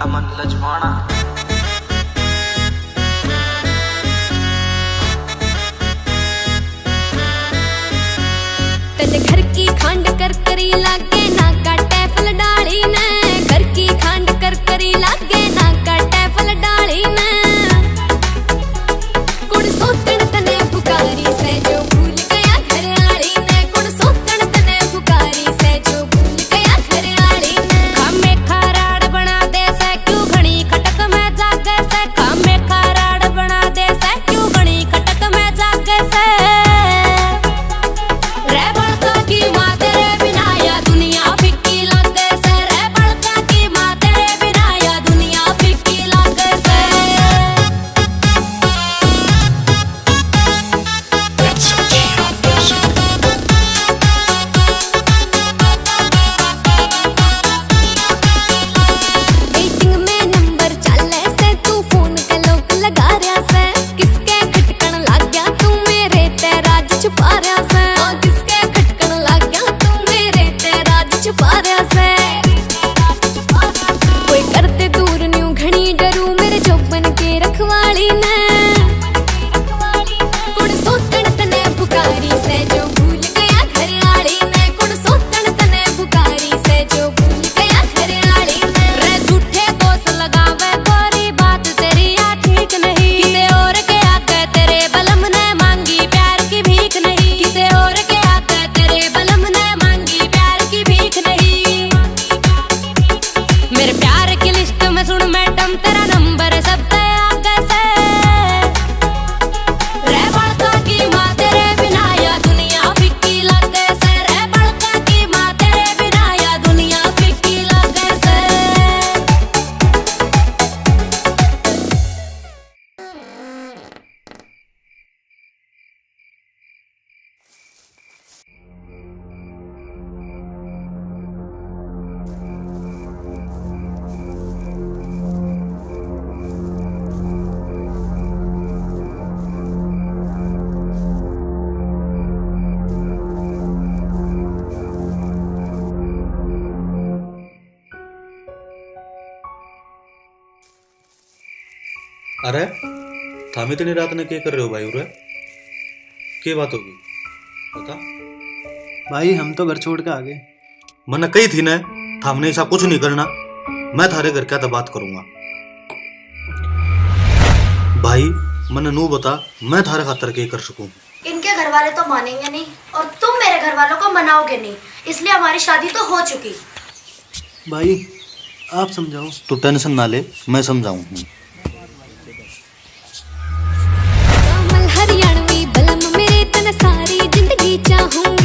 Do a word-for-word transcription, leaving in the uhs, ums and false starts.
अमन लजवाना। तन घर की खांड कर करी लागे ना काटे फल डाली ने, घर की खांड कर करी लागे ना काटे फल डाली ने। कुण सोतन तने पुकारी से जो भूल गया घर आली ने, कुण सोतन तने पुकारी से जो भूल गया घर आली ने। खामे खाराड़ बना दे से क्यों घणी खटक में जागे से, खामे खाराड़ बना दे से क्यों घणी खटक में जागे से। रे बड़का की माँ तेरे बिना या दुनिया फिक्की लागे से, रे बड़का की माँ तेरे बिना या दुनिया फिक्की लागे से। मीटिंग में नंबर चाले से तू फोन के लोग लगा रहा से, किसके खटकन लाग गया तू मेरे ते राज छुपा रहा से। हाँ, किसके खटकन लाग गया तू मेरे ते राज छुपा रहा से। कोई करते दूर न्यू घनी डरू मेरे जोबन के रखवाली ने। कुण सोतन तने पुकारी से जो भूल गया घर आली ने, कुण सोतन तने पुकारी से जो भूल गया घर आली ने। रे झूठे दोस्त लगावे गोरी बात तेरी या ठीक नहीं, किसे और के आगे तेरे बलम ने मांगी प्यार की भीख नहीं, किसे और के आगे तेरे बलम ने मांगी प्यार की भीख नहीं। मेरे प्यार की लिस्ट में सुन मैडम तेरा नंबर सबसे आगे से। रे बड़का की माँ तेरे बिना या दुनिया फिक्की लागे से, रे बड़का की माँ तेरे बिना या दुनिया फिक्की लागे से। अरे थाम इतनी रात ने क्या कर रहे हो भाई? उरे क्या बात होगी बता भाई। हम तो घर छोड़ के आ गए। मैंने कही थी ना थामने ऐसा कुछ नहीं करना, मैं थारे घर क्या तो बात करूंगा। भाई मैंने नू बता मैं थारे खातर क्या कर सकूं। इनके घर वाले तो मानेंगे नहीं और तुम मेरे घर वालों को मनाओगे नहीं, इसलिए हमारी शादी तो हो चुकी। भाई आप समझाओ। तू टेंशन ना ले, मैं समझाऊं। कमल हरियाणवी बलम मेरे तन सारी जिंदगी चाहूं।